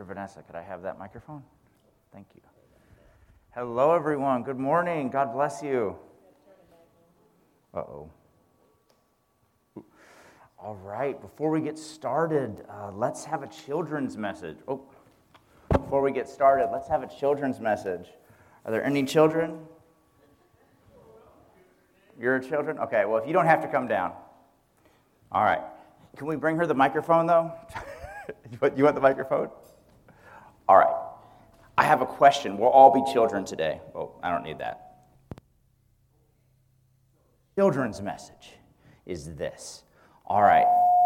Sister Vanessa, could I have that microphone? Thank you. Hello, everyone. Good morning. God bless you. Uh-oh. All right, before we get started, let's have a children's message. Before we get started, let's have a children's message. Are there any children? You're children? Okay, well, if you don't have to come down. All right. Can we bring her the microphone, though? You want the microphone? All right. I have a question. We'll all be children today. Well, I don't need that. Children's message is this. All right.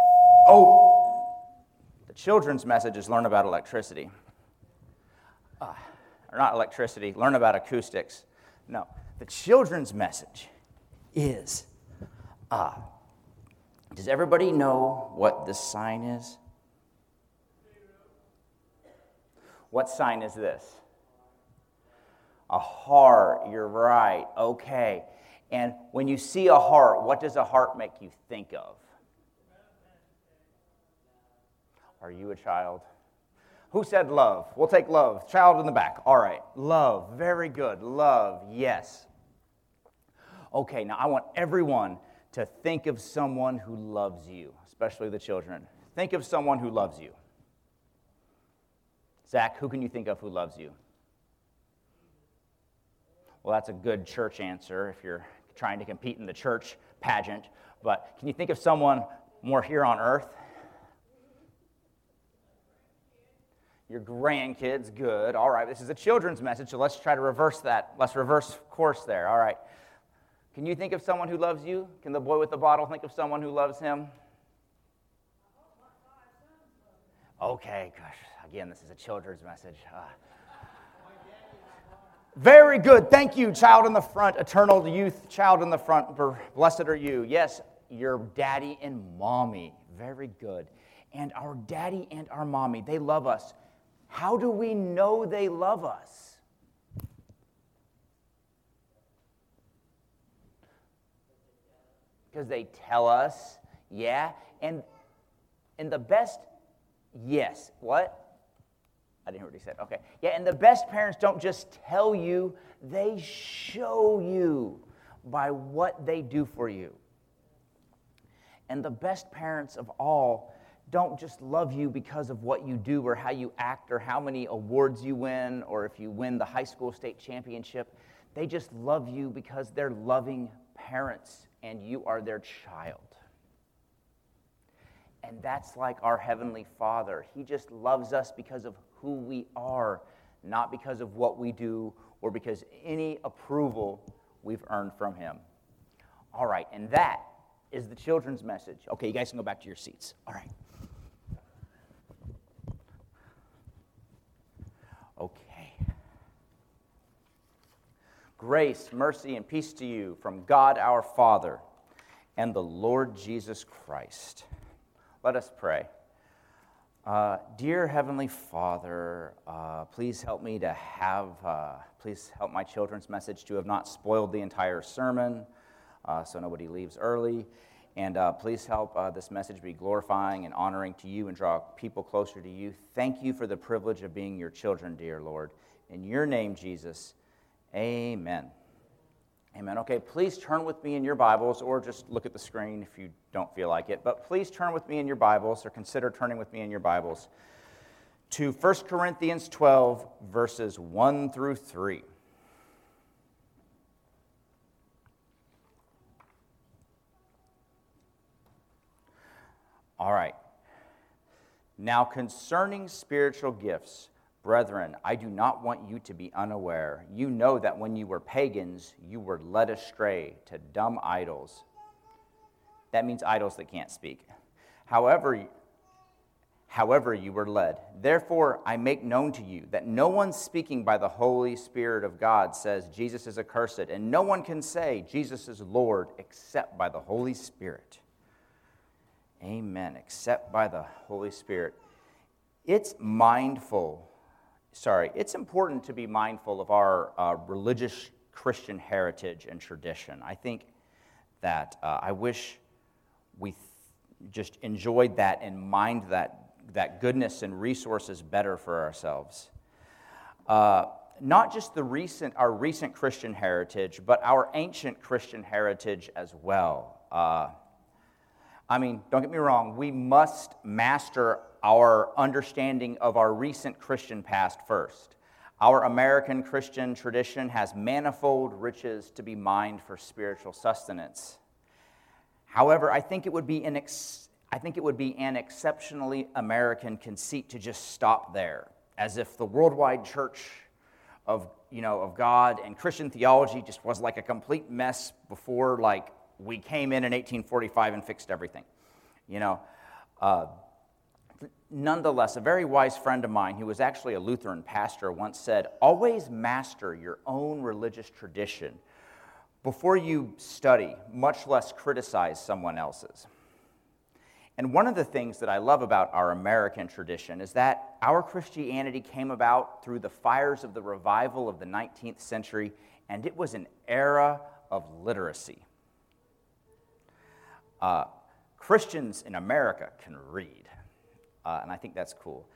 The children's message is learn about electricity. Or not electricity, learn about acoustics. No, the children's message is, does everybody know what this sign is? What sign is this? A heart, you're right, okay. And when you see a heart, what does a heart make you think of? Are you a child? Who said love? We'll take love. Child in the back. All right. Love. Very good. Love. Yes. Okay, now I want everyone to think of someone who loves you, especially the children. Think of someone who loves you. Zach, who can you think of who loves you? Well, that's a good church answer if you're trying to compete in the church pageant. But can you think of someone more here on earth? Your grandkids, good. All right, this is a children's message, so let's try to reverse that. Let's reverse course there. All right. Can you think of someone who loves you? Can the boy with the bottle think of someone who loves him? Okay, gosh. Again, this is a children's message. Very good. Thank you, child in the front, eternal youth, child in the front. Blessed are you. Yes, your daddy and mommy. Very good. And our daddy and our mommy, they love us. How do we know they love us? Because they tell us, yeah. And the best, yes. What? I didn't hear what he said. Okay. Yeah, and the best parents don't just tell you, they show you by what they do for you. And the best parents of all don't just love you because of what you do or how you act or how many awards you win or if you win the high school state championship. They just love you because they're loving parents and you are their child. And that's like our Heavenly Father. He just loves us because of who we are, not because of what we do or because any approval we've earned from Him. All right, and that is the children's message. Okay, you guys can go back to your seats. All right. Okay. Grace, mercy, and peace to you from God our Father and the Lord Jesus Christ. Let us pray. Dear Heavenly Father, please help me to please help my children's message to have not spoiled the entire sermon so nobody leaves early. And please help this message be glorifying and honoring to you and draw people closer to you. Thank you for the privilege of being your children, dear Lord. In your name, Jesus, amen. Amen. Okay, please turn with me in your Bibles, or just look at the screen if you don't feel like it. But please turn with me in your Bibles, or consider turning with me in your Bibles, to 1 Corinthians 12, verses 1 through 3. All right. Now concerning spiritual gifts, brethren, I do not want you to be unaware. You know that when you were pagans, you were led astray to dumb idols. That means idols that can't speak. However you were led. Therefore, I make known to you that no one speaking by the Holy Spirit of God says Jesus is accursed, and no one can say Jesus is Lord except by the Holy Spirit. Amen. Except by the Holy Spirit. It's important to be mindful of our religious Christian heritage and tradition. I think that I wish we just enjoyed that and mined that that goodness and resources better for ourselves. Not just our recent Christian heritage, but our ancient Christian heritage as well. Don't get me wrong, we must master our understanding of our recent Christian past first. Our American Christian tradition has manifold riches to be mined for spiritual sustenance. However, I think it would be an exceptionally American conceit to just stop there, as if the worldwide church of God and Christian theology just was like a complete mess before we came in 1845 and fixed everything. Nonetheless, a very wise friend of mine who was actually a Lutheran pastor once said, "Always master your own religious tradition before you study, much less criticize someone else's." And one of the things that I love about our American tradition is that our Christianity came about through the fires of the revival of the 19th century, and it was an era of literacy. Christians in America can read, and I think that's cool.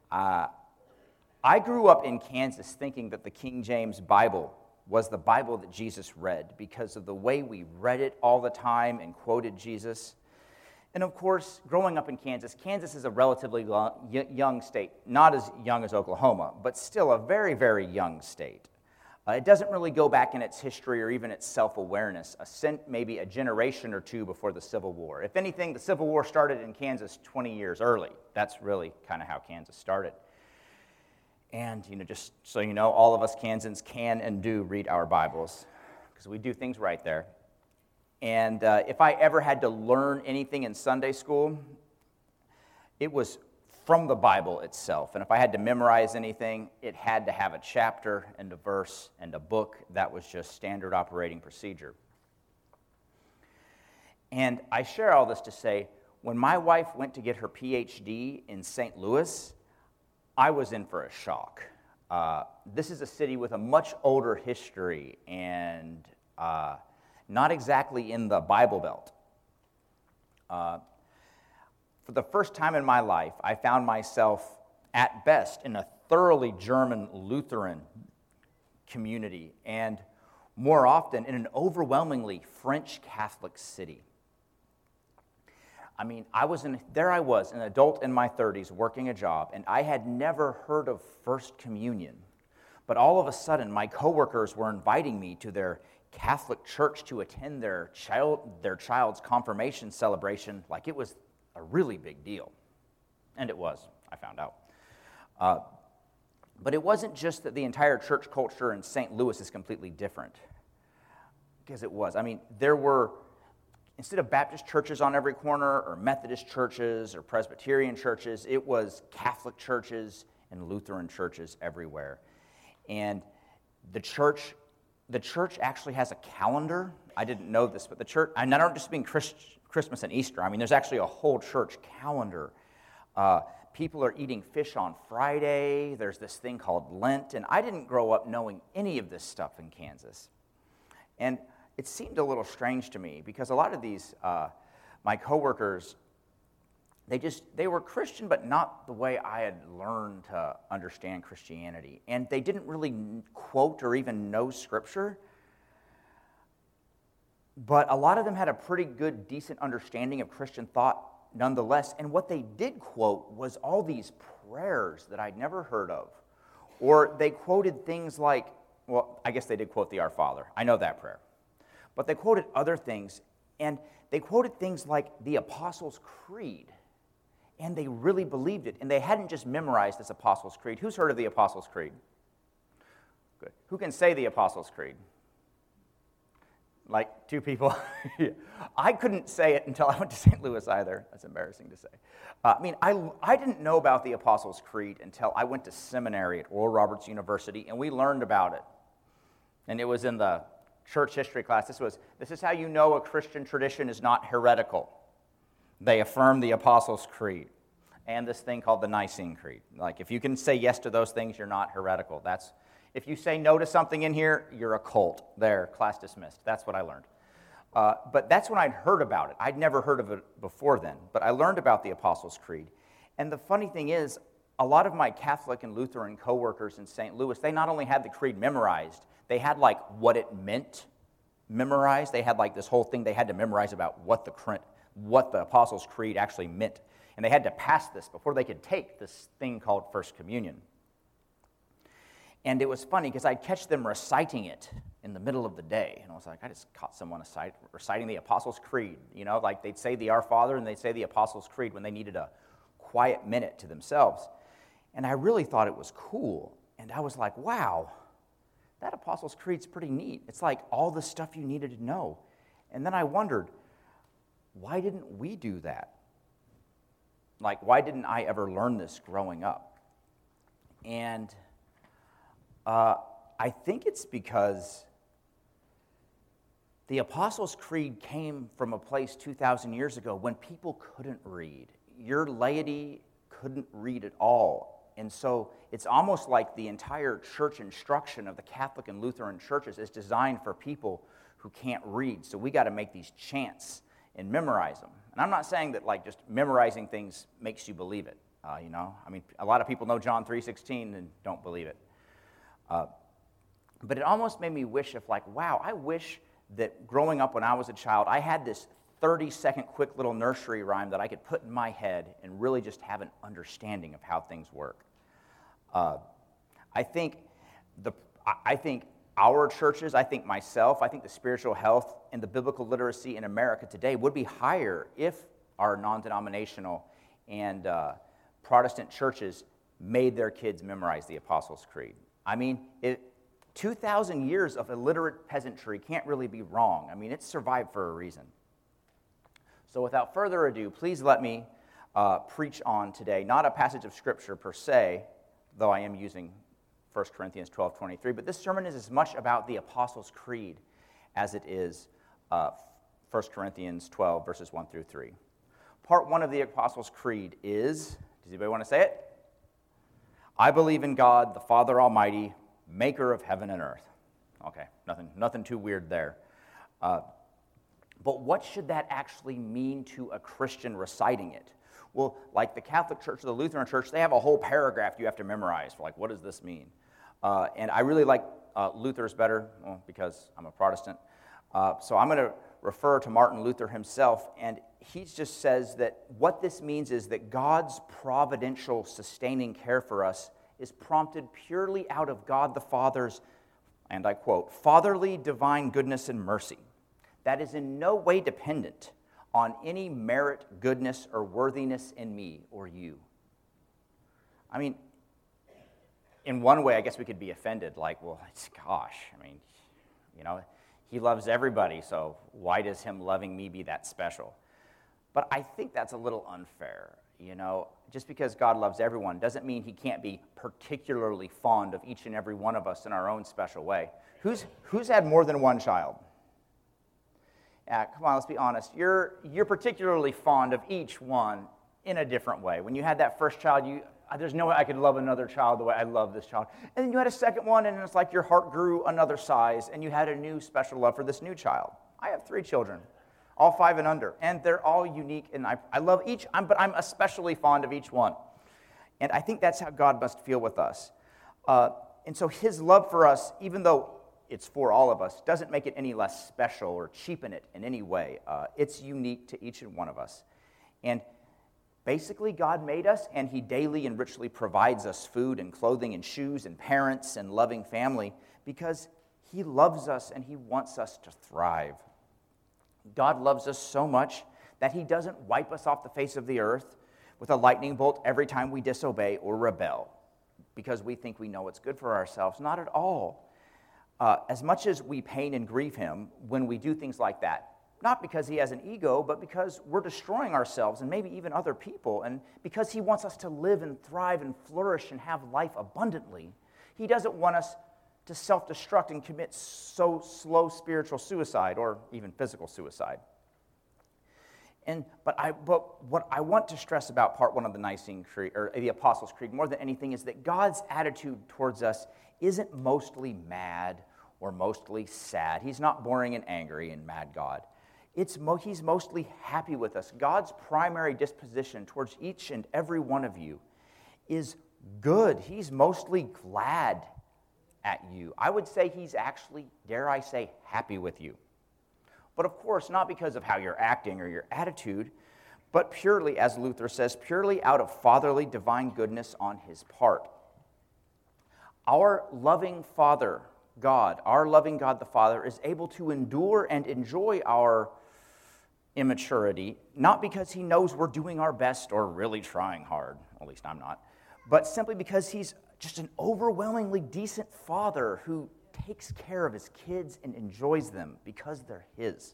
I grew up in Kansas thinking that the King James Bible was the Bible that Jesus read because of the way we read it all the time and quoted Jesus. And of course, growing up in Kansas is a relatively young state, not as young as Oklahoma, but still a very, very young state. It doesn't really go back in its history or even its self-awareness, maybe a generation or two before the Civil War. If anything, the Civil War started in Kansas 20 years early. That's really kind of how Kansas started. And, just so you know, all of us Kansans can and do read our Bibles, because we do things right there. And if I ever had to learn anything in Sunday school, it was from the Bible itself. And if I had to memorize anything, it had to have a chapter and a verse and a book. That was just standard operating procedure. And I share all this to say, when my wife went to get her PhD in St. Louis, I was in for a shock. This is a city with a much older history and not exactly in the Bible Belt. For the first time in my life, I found myself, at best, in a thoroughly German Lutheran community, and more often in an overwhelmingly French Catholic city. I was, an adult in my 30s, working a job, and I had never heard of First Communion. But all of a sudden, my coworkers were inviting me to their Catholic church to attend their child's confirmation celebration like it was a really big deal. And it was, I found out. But it wasn't just that the entire church culture in St. Louis is completely different. Because it was. There were, instead of Baptist churches on every corner, or Methodist churches, or Presbyterian churches, it was Catholic churches and Lutheran churches everywhere. And the church actually has a calendar. I didn't know this, but the church, and I don't just mean Christmas and Easter. There's actually a whole church calendar. People are eating fish on Friday. There's this thing called Lent, and I didn't grow up knowing any of this stuff in Kansas. And it seemed a little strange to me because a lot of these, my coworkers, they were Christian, but not the way I had learned to understand Christianity. And they didn't really quote or even know Scripture. But a lot of them had a pretty good, decent understanding of Christian thought nonetheless. And what they did quote was all these prayers that I'd never heard of. Or they quoted things like, well, I guess they did quote the Our Father. I know that prayer. But they quoted other things, and they quoted things like the Apostles' Creed. And they really believed it. And they hadn't just memorized this Apostles' Creed. Who's heard of the Apostles' Creed? Good. Who can say the Apostles' Creed? Like 2 people. Yeah. I couldn't say it until I went to St. Louis either. That's embarrassing to say. I didn't know about the Apostles' Creed until I went to seminary at Oral Roberts University, and we learned about it. And it was in the church history class. This is how you know a Christian tradition is not heretical. They affirm the Apostles' Creed and this thing called the Nicene Creed. If you can say yes to those things, you're not heretical. If you say no to something in here, you're a cult. There, class dismissed. That's what I learned. But that's when I'd heard about it. I'd never heard of it before then. But I learned about the Apostles' Creed. And the funny thing is, a lot of my Catholic and Lutheran coworkers in St. Louis, they not only had the creed memorized, they had like what it meant memorized. They had like this whole thing they had to memorize about what the Apostles' Creed actually meant. And they had to pass this before they could take this thing called First Communion. And it was funny because I'd catch them reciting it in the middle of the day. And I was like, I just caught someone reciting the Apostles' Creed. You know, like they'd say the Our Father and they'd say the Apostles' Creed when they needed a quiet minute to themselves. And I really thought it was cool. And I was like, wow, that Apostles' Creed's pretty neat. It's like all the stuff you needed to know. And then I wondered, why didn't we do that? Like, why didn't I ever learn this growing up? And I think it's because the Apostles' Creed came from a place 2,000 years ago when people couldn't read. Your laity couldn't read at all. And so it's almost like the entire church instruction of the Catholic and Lutheran churches is designed for people who can't read. So we got to make these chants and memorize them. And I'm not saying that like just memorizing things makes you believe it. You know, I mean, a lot of people know John 3:16 and don't believe it. But it almost made me wish if like, wow, I wish that growing up when I was a child, I had this 30-second quick little nursery rhyme that I could put in my head and really just have an understanding of how things work. I think our churches, I think myself, I think the spiritual health and the biblical literacy in America today would be higher if our non-denominational and Protestant churches made their kids memorize the Apostles' Creed. I mean, 2,000 years of illiterate peasantry can't really be wrong. I mean, it's survived for a reason. So without further ado, please let me preach on today, not a passage of Scripture per se, though I am using 1 Corinthians 12:23, but this sermon is as much about the Apostles' Creed as it is 1 Corinthians 12, verses 1 through 3. Part 1 of the Apostles' Creed is, does anybody want to say it? I believe in God, the Father Almighty, maker of heaven and earth. Okay, nothing too weird there. But what should that actually mean to a Christian reciting it? Well, like the Catholic Church or the Lutheran Church, they have a whole paragraph you have to memorize for, like, what does this mean? And I really like Luther's better, well, because I'm a Protestant. So I'm going to refer to Martin Luther himself, and he just says that what this means is that God's providential, sustaining care for us is prompted purely out of God the Father's, and I quote, fatherly divine goodness and mercy. That is in no way dependent on any merit, goodness, or worthiness in me or you. I mean, in one way, I guess we could be offended, like, well, gosh, I mean, you know, he loves everybody, so why does him loving me be that special? But I think that's a little unfair, you know. Just because God loves everyone doesn't mean he can't be particularly fond of each and every one of us in our own special way. Who's had more than one child? Yeah, come on, let's be honest. You're particularly fond of each one in a different way. When you had that first child, there's no way I could love another child the way I love this child. And then you had a second one, and it's like your heart grew another size, and you had a new special love for this new child. I have 3 children, all 5 and under, and they're all unique, and I love each, but I'm especially fond of each one. And I think that's how God must feel with us. And so his love for us, even though it's for all of us, doesn't make it any less special or cheapen it in any way. It's unique to each and one of us. And basically, God made us, and he daily and richly provides us food and clothing and shoes and parents and loving family because he loves us and he wants us to thrive. God loves us so much that he doesn't wipe us off the face of the earth with a lightning bolt every time we disobey or rebel because we think we know what's good for ourselves. Not at all. As much as we pain and grieve him when we do things like that, not because he has an ego, but because we're destroying ourselves and maybe even other people, and because he wants us to live and thrive and flourish and have life abundantly, he doesn't want us to self-destruct and commit so slow spiritual suicide or even physical suicide. But what I want to stress about part 1 of the Nicene Creed, or the Apostles' Creed, more than anything, is that God's attitude towards us isn't mostly mad or mostly sad. He's not boring and angry and mad God. He's mostly happy with us. God's primary disposition towards each and every one of you is good. He's mostly glad at you. I would say he's actually, dare I say, happy with you. But of course, not because of how you're acting or your attitude, but purely, as Luther says, purely out of fatherly divine goodness on his part. Our loving Father, God, our loving God the Father, is able to endure and enjoy our immaturity, not because he knows we're doing our best or really trying hard, at least I'm not, but simply because he's just an overwhelmingly decent father who takes care of his kids and enjoys them because they're his.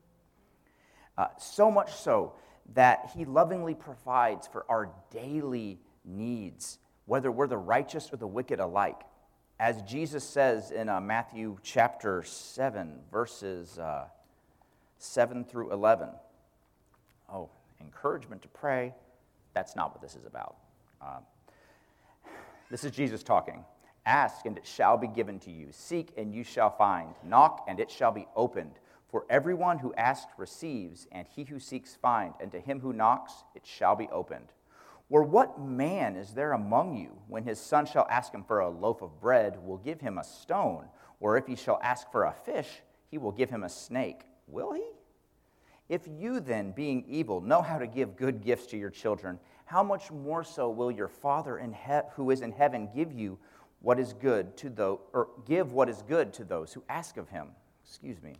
So much so that he lovingly provides for our daily needs, whether we're the righteous or the wicked alike. As Jesus says in Matthew chapter 7, verses 7 through 11. Oh, encouragement to pray. That's not what this is about. This is Jesus talking. Ask, and it shall be given to you. Seek, and you shall find. Knock, and it shall be opened. For everyone who asks receives, and he who seeks finds, and to him who knocks it shall be opened. Or what man is there among you, when his son shall ask him for a loaf of bread, will give him a stone? Or if he shall ask for a fish, he will give him a snake. Will he? If you then, being evil, know how to give good gifts to your children, how much more so will your Father who is in heaven give what is good to those who ask of him? Excuse me.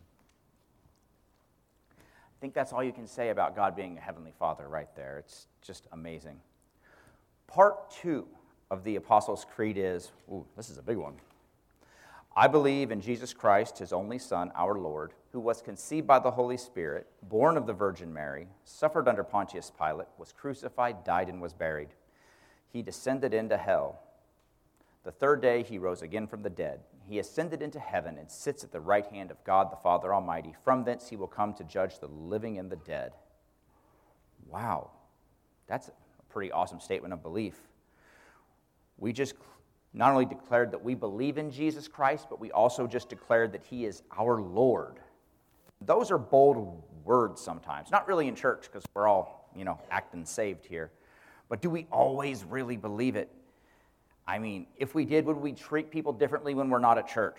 I think that's all you can say about God being a heavenly Father right there. It's just amazing. Part 2 of the Apostles' Creed is, this is a big one. I believe in Jesus Christ, his only Son, our Lord, who was conceived by the Holy Spirit, born of the Virgin Mary, suffered under Pontius Pilate, was crucified, died, and was buried. He descended into hell. The third day he rose again from the dead. He ascended into heaven and sits at the right hand of God the Father Almighty. From thence he will come to judge the living and the dead. Wow, that's a pretty awesome statement of belief. We just not only declared that we believe in Jesus Christ, but we also just declared that he is our Lord. Those are bold words sometimes. Not really in church, because we're all, acting saved here. But do we always really believe it? I mean, if we did, would we treat people differently when we're not at church?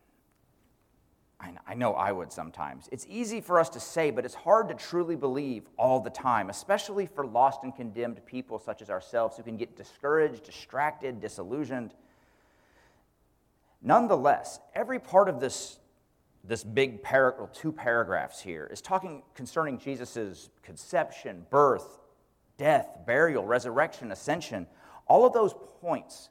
I know I would sometimes. It's easy for us to say, but it's hard to truly believe all the time, especially for lost and condemned people such as ourselves who can get discouraged, distracted, disillusioned. Nonetheless, every part of this big 2 paragraphs here is talking concerning Jesus' conception, birth, death, burial, resurrection, ascension. All of those points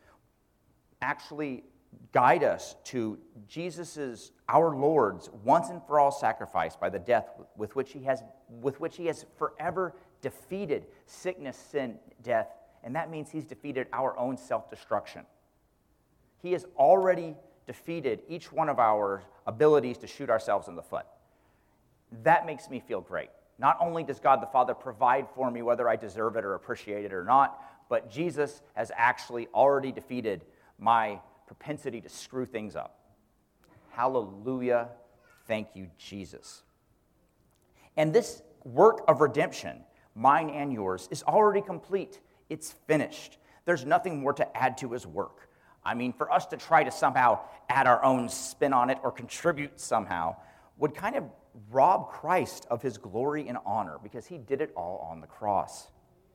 actually guide us to Jesus' our Lord's once and for all sacrifice by the death with which he has forever defeated sickness, sin, death, and that means he's defeated our own self-destruction. He has already defeated each one of our abilities to shoot ourselves in the foot. That makes me feel great. Not only does God the Father provide for me whether I deserve it or appreciate it or not, but Jesus has actually already defeated my propensity to screw things up. Hallelujah. Thank you, Jesus. And this work of redemption, mine and yours, is already complete. It's finished. There's nothing more to add to his work. I mean, for us to try to somehow add our own spin on it or contribute somehow would kind of rob Christ of his glory and honor because he did it all on the cross.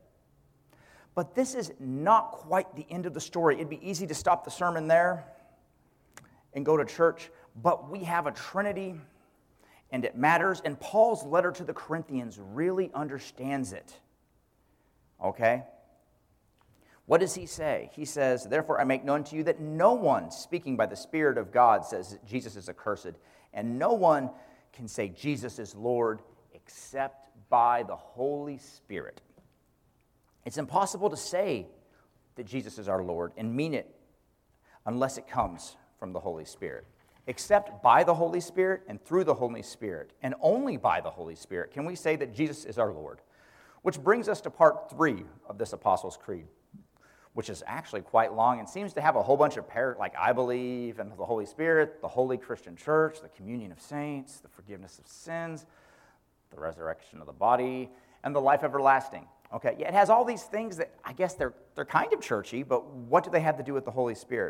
But this is not quite the end of the story. It'd be easy to stop the sermon there and go to church, but we have a Trinity, and it matters, and Paul's letter to the Corinthians really understands it. Okay? What does he say? He says, therefore I make known to you that no one speaking by the Spirit of God says that Jesus is accursed, and no one can say Jesus is Lord except by the Holy Spirit. It's impossible to say that Jesus is our Lord and mean it unless it comes from the Holy Spirit. Except by the Holy Spirit and through the Holy Spirit, and only by the Holy Spirit, can we say that Jesus is our Lord. Which brings us to part 3 of this Apostles' Creed, which is actually quite long and seems to have a whole bunch of like I believe in the Holy Spirit, the Holy Christian Church, the communion of saints, the forgiveness of sins, the resurrection of the body, and the life everlasting. Okay, yeah, it has all these things that I guess they're kind of churchy, but what do they have to do with the Holy Spirit?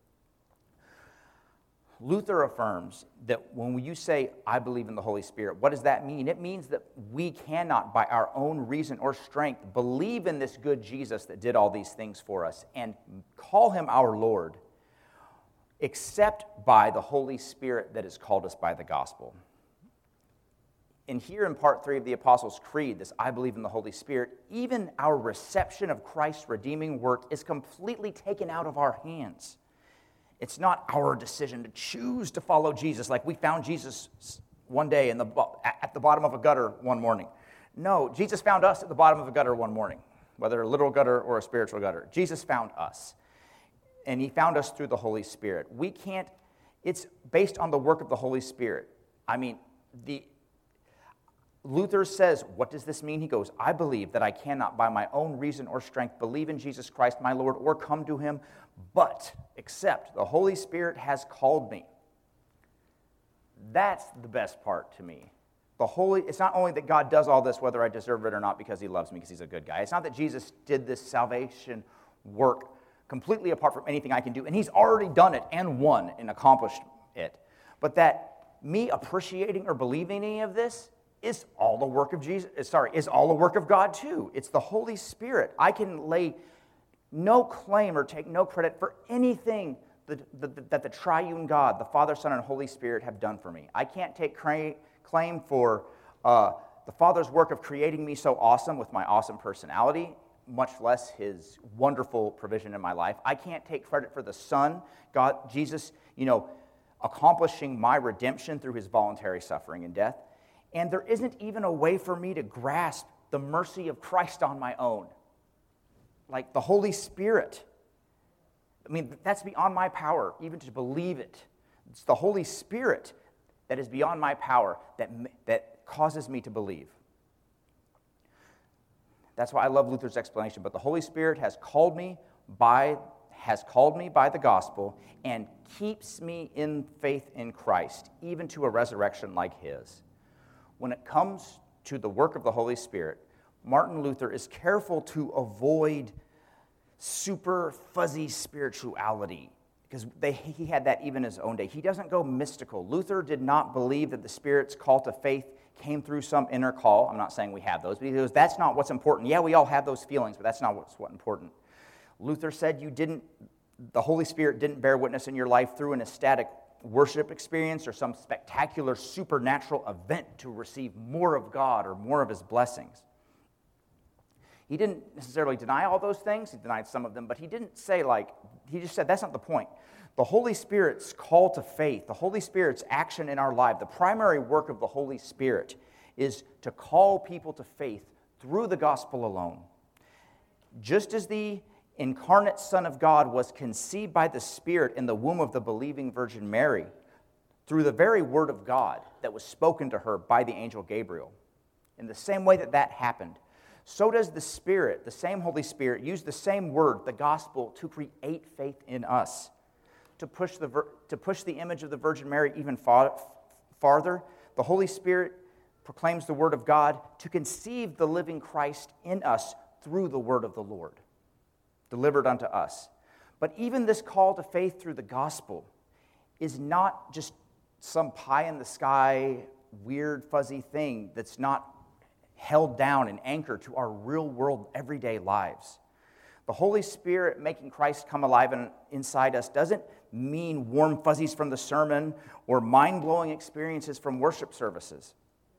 Luther affirms that when you say, I believe in the Holy Spirit, what does that mean? It means that we cannot, by our own reason or strength, believe in this good Jesus that did all these things for us and call him our Lord, except by the Holy Spirit that has called us by the gospel. And here in part 3 of the Apostles' Creed, this I believe in the Holy Spirit, even our reception of Christ's redeeming work is completely taken out of our hands. It's not our decision to choose to follow Jesus, like we found Jesus one day at the bottom of a gutter one morning. No, Jesus found us at the bottom of a gutter one morning, whether a literal gutter or a spiritual gutter. Jesus found us, and he found us through the Holy Spirit. It's based on the work of the Holy Spirit. I mean, Luther says, what does this mean? He goes, I believe that I cannot by my own reason or strength believe in Jesus Christ my Lord or come to him, but except the Holy Spirit has called me. That's the best part to me. It's not only that God does all this whether I deserve it or not because he loves me, because he's a good guy. It's not that Jesus did this salvation work completely apart from anything I can do, and he's already done it and won and accomplished it. But that me appreciating or believing any of this is all the work of is all the work of God too. It's the Holy Spirit. I can lay no claim or take no credit for anything that the triune God, the Father, Son, and Holy Spirit have done for me. I can't take claim for the Father's work of creating me so awesome with my awesome personality, much less his wonderful provision in my life. I can't take credit for the Son, God, Jesus, accomplishing my redemption through his voluntary suffering and death. And there isn't even a way for me to grasp the mercy of Christ on my own. Like the Holy Spirit. I mean, that's beyond my power, even to believe it. It's the Holy Spirit that is beyond my power that causes me to believe. That's why I love Luther's explanation. But the Holy Spirit has called me by the gospel and keeps me in faith in Christ, even to a resurrection like his. When it comes to the work of the Holy Spirit, Martin Luther is careful to avoid super fuzzy spirituality, because he had that even in his own day. He doesn't go mystical. Luther did not believe that the Spirit's call to faith came through some inner call. I'm not saying we have those, but he goes, that's not what's important. Yeah, we all have those feelings, but that's not what's important. Luther said the Holy Spirit didn't bear witness in your life through an ecstatic worship experience or some spectacular supernatural event to receive more of God or more of his blessings. He didn't necessarily deny all those things. He denied some of them, but he didn't say he just said that's not the point. The Holy Spirit's call to faith, the Holy Spirit's action in our life, the primary work of the Holy Spirit is to call people to faith through the gospel alone. Just as the incarnate Son of God was conceived by the Spirit in the womb of the believing Virgin Mary through the very word of God that was spoken to her by the angel Gabriel. In the same way that happened, so does the Spirit, the same Holy Spirit, use the same word, the gospel, to create faith in us. To push the image of the Virgin Mary even farther, the Holy Spirit proclaims the word of God to conceive the living Christ in us through the word of the Lord, delivered unto us. But even this call to faith through the gospel is not just some pie-in-the-sky, weird, fuzzy thing that's not held down and anchored to our real-world, everyday lives. The Holy Spirit making Christ come alive inside us doesn't mean warm fuzzies from the sermon or mind-blowing experiences from worship services.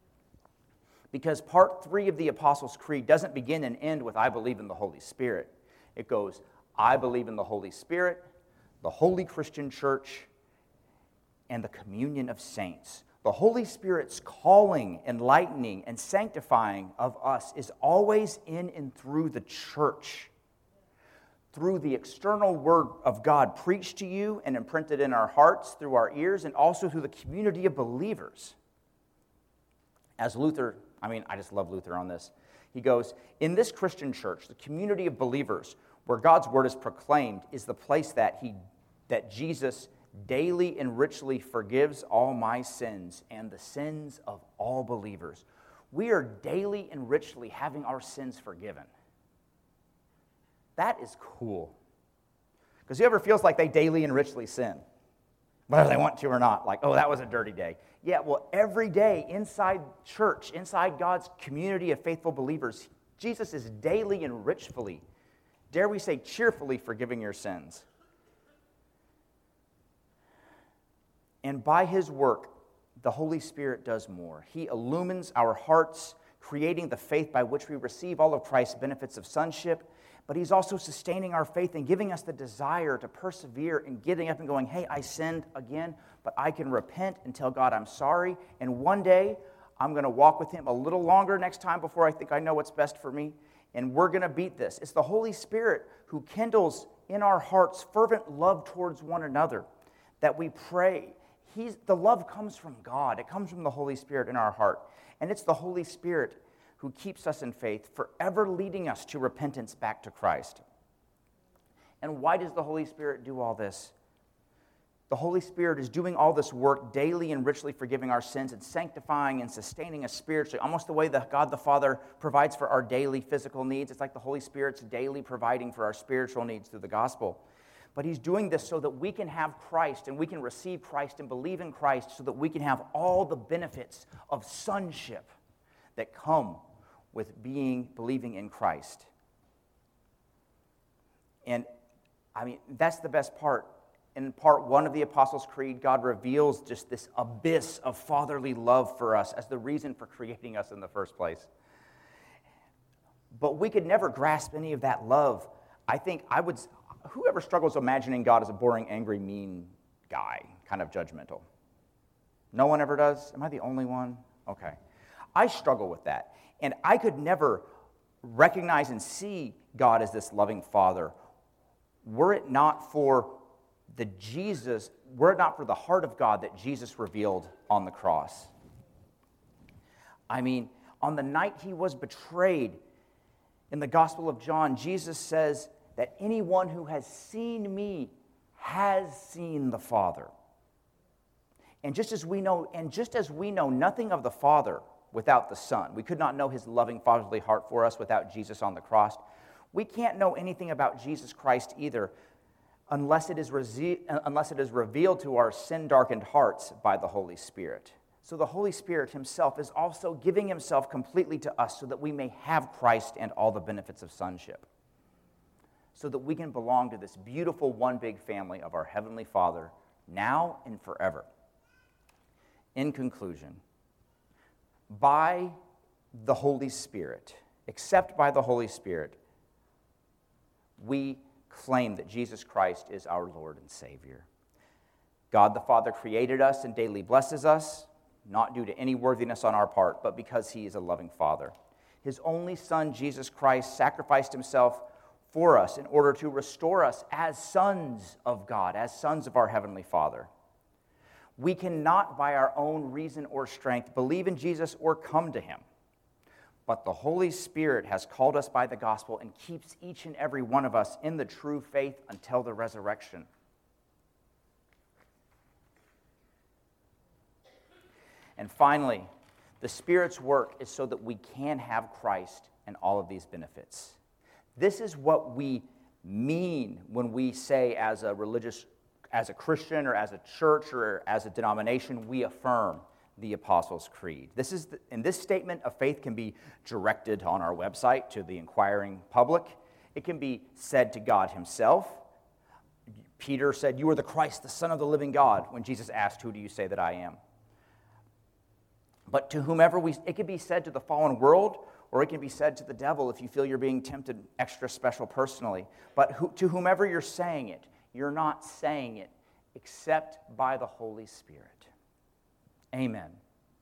Because part 3 of the Apostles' Creed doesn't begin and end with, I believe in the Holy Spirit. It goes, I believe in the Holy Spirit, the Holy Christian Church, and the communion of saints. The Holy Spirit's calling, enlightening, and sanctifying of us is always in and through the church, through the external word of God preached to you and imprinted in our hearts through our ears, and also through the community of believers. As Luther, I just love Luther on this. He goes, in this Christian church, the community of believers, where God's word is proclaimed, is the place that Jesus daily and richly forgives all my sins and the sins of all believers. we are daily and richly having our sins forgiven. That is cool. Because whoever feels like they daily and richly sin, whether they want to or not, like, oh, that was a dirty day. Yeah, well, every day inside church, inside God's community of faithful believers, Jesus is daily and richly, dare we say cheerfully, forgiving your sins. And by his work, the Holy Spirit does more. He illumines our hearts, creating the faith by which we receive all of Christ's benefits of sonship, but he's also sustaining our faith and giving us the desire to persevere and getting up and going, hey, I sinned again, but I can repent and tell God I'm sorry, and one day I'm going to walk with him a little longer next time before I think I know what's best for me, and we're going to beat this. It's the Holy Spirit who kindles in our hearts fervent love towards one another, that we pray. The love comes from God. It comes from the Holy Spirit in our heart, and it's the Holy Spirit who keeps us in faith, forever leading us to repentance back to Christ. And why does the Holy Spirit do all this? The Holy Spirit is doing all this work daily and richly forgiving our sins and sanctifying and sustaining us spiritually, almost the way that God the Father provides for our daily physical needs. It's like the Holy Spirit's daily providing for our spiritual needs through the gospel. But he's doing this so that we can have Christ and we can receive Christ and believe in Christ so that we can have all the benefits of sonship that come with believing in Christ. And I mean, that's the best part. In part 1 of the Apostles' Creed, God reveals just this abyss of fatherly love for us as the reason for creating us in the first place. But we could never grasp any of that love. Whoever struggles imagining God as a boring, angry, mean guy, kind of judgmental? No one ever does? Am I the only one? Okay. I struggle with that. And I could never recognize and see God as this loving Father were it not for the heart of God that Jesus revealed on the cross. I mean, on the night he was betrayed, in the Gospel of John, Jesus says that anyone who has seen me has seen the Father. And just as we know nothing of the Father without the Son, we could not know his loving fatherly heart for us without Jesus on the cross. We can't know anything about Jesus Christ either unless it is revealed to our sin-darkened hearts by the Holy Spirit. So the Holy Spirit himself is also giving himself completely to us so that we may have Christ and all the benefits of sonship, so that we can belong to this beautiful one big family of our Heavenly Father now and forever. In conclusion, by the Holy Spirit, except by the Holy Spirit, we claim that Jesus Christ is our Lord and Savior. God the Father created us and daily blesses us, not due to any worthiness on our part, but because he is a loving Father. His only Son, Jesus Christ, sacrificed himself for us in order to restore us as sons of God, as sons of our Heavenly Father. We cannot, by our own reason or strength, believe in Jesus or come to him. But the Holy Spirit has called us by the gospel and keeps each and every one of us in the true faith until the resurrection. And finally, the Spirit's work is so that we can have Christ and all of these benefits. This is what we mean when we say as a Christian or as a church or as a denomination, we affirm the Apostles' Creed. And this statement of faith can be directed on our website to the inquiring public. It can be said to God himself. Peter said, "You are the Christ, the Son of the living God," when Jesus asked, "Who do you say that I am?" But to whomever it can be said to the fallen world, or it can be said to the devil if you feel you're being tempted extra special personally. But to whomever you're saying it, you're not saying it except by the Holy Spirit. Amen.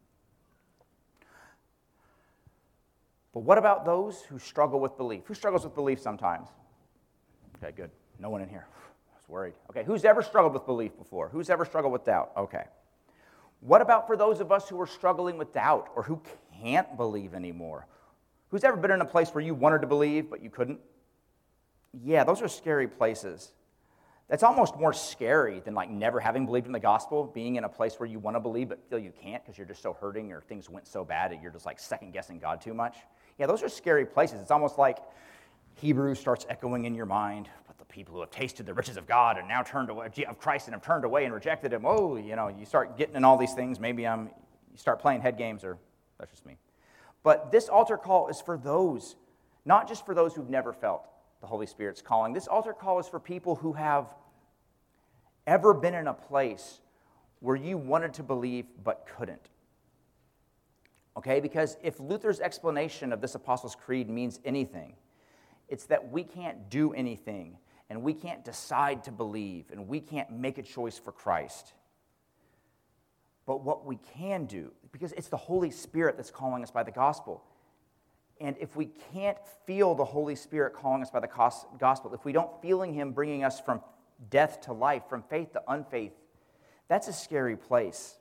But what about those who struggle with belief? Who struggles with belief sometimes? Okay, good. No one in here. I was worried. Okay, who's ever struggled with belief before? Who's ever struggled with doubt? Okay. What about for those of us who are struggling with doubt or who can't believe anymore? Who's ever been in a place where you wanted to believe but you couldn't? Yeah, those are scary places. That's almost more scary than like never having believed in the gospel, being in a place where you want to believe but feel you can't because you're just so hurting or things went so bad that you're just like second-guessing God too much. Yeah, those are scary places. It's almost like Hebrews starts echoing in your mind, but the people who have tasted the riches of God and now turned away, of Christ and have turned away and rejected him, you start getting in all these things. Maybe you start playing head games, or that's just me. But this altar call is for those, not just for those who've never felt the Holy Spirit's calling. This altar call is for people who have ever been in a place where you wanted to believe but couldn't. Okay, because if Luther's explanation of this Apostles' Creed means anything, it's that we can't do anything, and we can't decide to believe, and we can't make a choice for Christ. But what we can do, because it's the Holy Spirit that's calling us by the gospel, and if we can't feel the Holy Spirit calling us by the gospel, if we don't feeling him bringing us from death to life, from faith to unfaith, that's a scary place.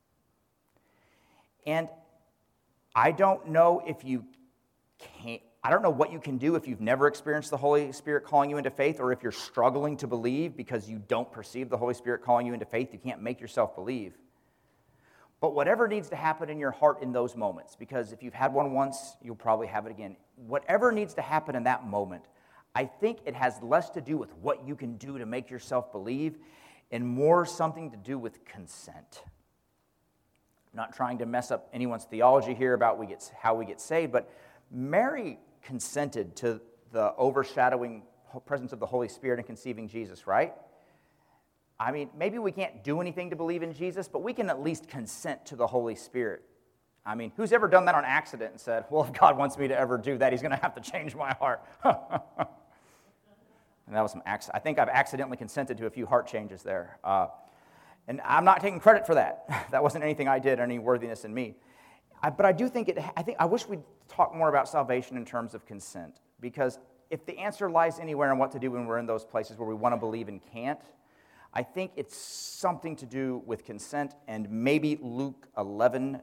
And I don't know what you can do if you've never experienced the Holy Spirit calling you into faith, or if you're struggling to believe because you don't perceive the Holy Spirit calling you into faith. You can't make yourself believe. But whatever needs to happen in your heart in those moments, because if you've had one once, you'll probably have it again. Whatever needs to happen in that moment, I think it has less to do with what you can do to make yourself believe and more something to do with consent. I'm not trying to mess up anyone's theology here about how we get saved, but Mary consented to the overshadowing presence of the Holy Spirit in conceiving Jesus, right? I mean, maybe we can't do anything to believe in Jesus, but we can at least consent to the Holy Spirit. I mean, who's ever done that on accident and said, well, if God wants me to ever do that, he's going to have to change my heart. And that was some I think I've accidentally consented to a few heart changes there. And I'm not taking credit for that. That wasn't anything I did, any worthiness in me. But I do think I wish we'd talk more about salvation in terms of consent, because if the answer lies anywhere in what to do when we're in those places where we want to believe and can't, I think it's something to do with consent, and maybe Luke 11,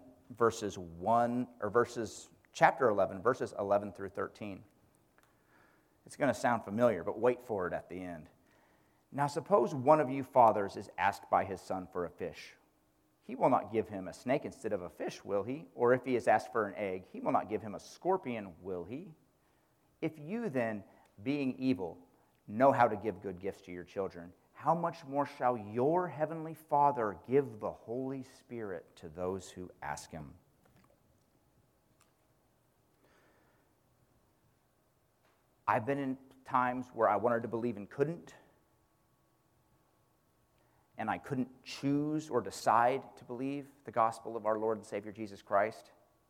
chapter 11, verses 11 through 13. It's going to sound familiar, but wait for it at the end. Now suppose one of you fathers is asked by his son for a fish. He will not give him a snake instead of a fish, will he? Or if he is asked for an egg, he will not give him a scorpion, will he? If you then, being evil, know how to give good gifts to your children, how much more shall your heavenly Father give the Holy Spirit to those who ask him? I've been in times where I wanted to believe and couldn't, and I couldn't choose or decide to believe the gospel of our Lord and Savior Jesus Christ.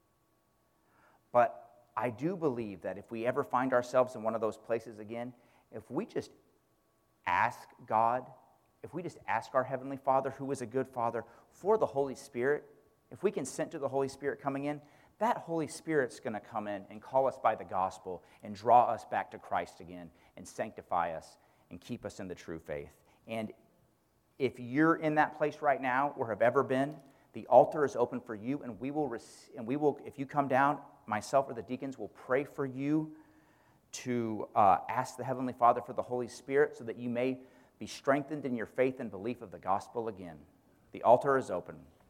But I do believe that if we ever find ourselves in one of those places again, if we just ask God, if we just ask our Heavenly Father, who is a good Father, for the Holy Spirit, if we consent to the Holy Spirit coming in, that Holy Spirit's going to come in and call us by the gospel and draw us back to Christ again and sanctify us and keep us in the true faith. And if you're in that place right now or have ever been, the altar is open for you, and we will, if you come down, myself or the deacons will pray for you to ask the Heavenly Father for the Holy Spirit so that you may be strengthened in your faith and belief of the gospel again. The altar is open.